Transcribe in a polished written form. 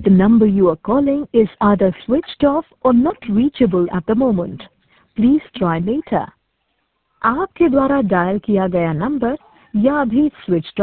The number you are calling is either switched off or not reachable at the moment. Please try later. आपके द्वारा dial किया गया number या अभी switched